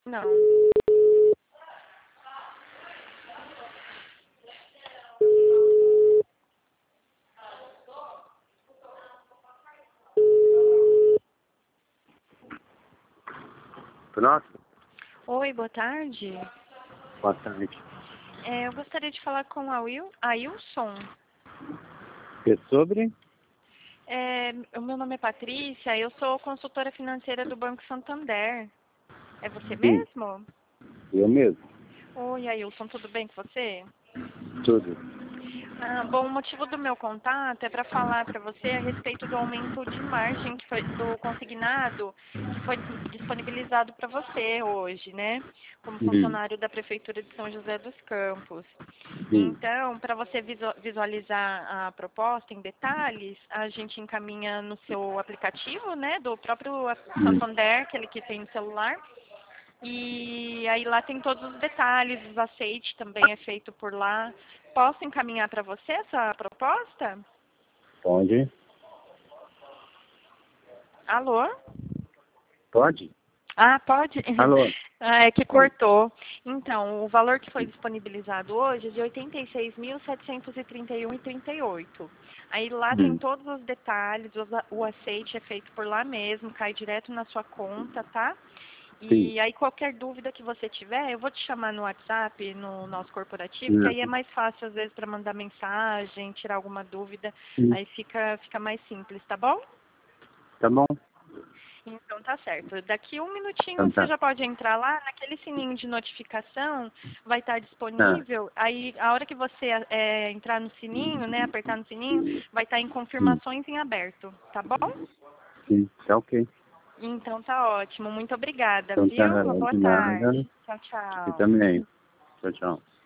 Não. Nossa, Oi, boa tarde. boa tarde. Eu gostaria de falar com a Ailson. É sobre? O meu nome é Patrícia, eu sou consultora financeira do Banco Santander. É você Sim, mesmo? eu mesmo. Oi, Ailson, tudo bem com você? Tudo. Bom, o motivo do meu contato é para falar para você a respeito do aumento de margem que foi do consignado que foi disponibilizado para você hoje, né? Como funcionário da Prefeitura de São José dos Campos. Sim. Então, para você visualizar a proposta em detalhes, a gente encaminha no seu aplicativo, né? Do próprio Santander, aquele que tem no celular. E aí lá tem todos os detalhes, os aceites também é feito por lá. Posso encaminhar para você essa proposta? Pode? Alô? Pode? Pode? Alô? É que Pode. cortou. Então, o valor que foi disponibilizado hoje é de R$ 86.731,38. Aí lá tem todos os detalhes, o aceite é feito por lá mesmo, cai direto na sua conta, tá? Sim. E aí qualquer dúvida que você tiver, eu vou te chamar no WhatsApp, no nosso corporativo, que aí é mais fácil às vezes para mandar mensagem, tirar alguma dúvida, Sim. aí fica mais simples, tá bom? Tá bom? Então tá certo. Daqui um minutinho Então você tá. já pode entrar lá, naquele sininho de notificação vai estar Ah, disponível. Aí a hora que você entrar no sininho, né, apertar no sininho, vai estar em sim. confirmações em aberto, tá bom? Sim. Tá ok. Então tá ótimo. Muito obrigada, Então tá, viu? Uma boa de nada. tarde. Tchau, E tchau. também. Tchau, tchau.